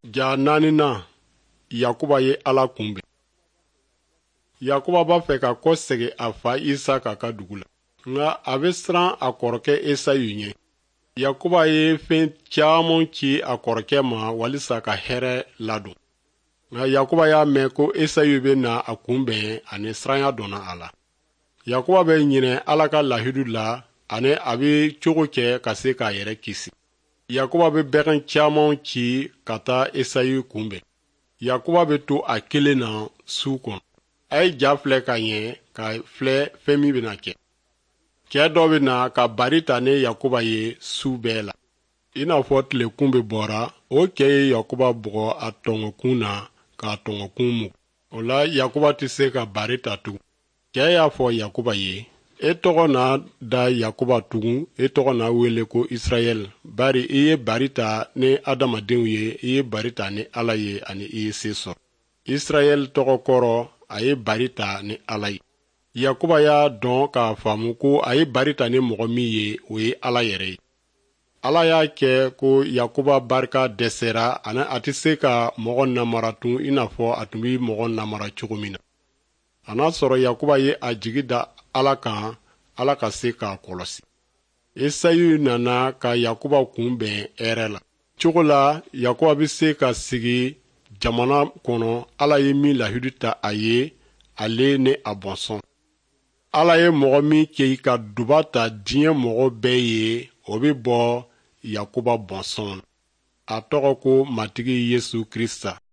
Ja 4 Yakuba ye Ala kunbɛn. Yakuba b'a fɛ ka kɔsegin a fa Isaka ka dugu la, nka a bɛ siran a kɔrɔkɛ Esayu ɲɛ. Yakuba ye fɛn caman ci a kɔrɔkɛ ma walisa ka hɛrɛ ladon, nka Yakuba y'a mɛn ko Esayu bɛ na a kunbɛn ani siranya donna a la. Yakuba bɛ ɲinɛ Ala ka lahidu la ani a bɛ cogo kɛ ka se k'a yɛrɛ kisi. Yakuba bɛ bɛgɛn caman ci ka taa Esayu kunbɛn. Yakuba bɛ to a kelen na su kɔnɔ. A ye ja filɛ ka ɲɛ ka filɛ fɛn min bɛna kɛ. Cɛ dɔ bɛ na ka bari ta ni Yakuba ye su bɛɛ la. I n'a fɔ tilekun bɛ bɔra, o cɛ ye Yakuba bugɔ a tɔngɔkun na k'a tɔngɔkun mugu. O la Yakuba tɛ se ka bari ta tugun. Cɛ y'a fɔ Yakuba ye, e tɔgɔ na da Yakuba tugun, e tɔgɔ na wele ko Israyɛli. Bari i ye bari ta ni adamadenw ye, i ye bari ta ni Ala ye ani i ye se sɔrɔ. Israyɛli tɔgɔ kɔrɔ, a ye bari ta ni Ala ye. Yakuba y'a dɔn k'a faamu ko a ye bari ta ni mɔgɔ min ye, o ye Ala yɛrɛ ye. Ala y'a kɛ ko Yakuba barika dɛsɛra ani a tɛ se ka mɔgɔ namara tun i n'a fɔ a tun bɛ mɔgɔ namara cogo min na. A n'a sɔrɔ Yakuba ye a jigi da Ala kan, Ala ka se k'a kɔlɔsi. Esayu nana ka Yakuba kunbɛn hɛrɛ la. Cogo la, Yakuba bɛ se ka sigi jamana kɔnɔ Ala ye min lahidu ta a ye, ale ni a bɔnsɔn. Ala ye mɔgɔ min kɛ ka duba ta diɲɛ mɔgɔ bɛɛ ye, o bɛ bɔ Yakuba bɔnsɔn na. A tɔgɔ ko Matigi Yesu Krista.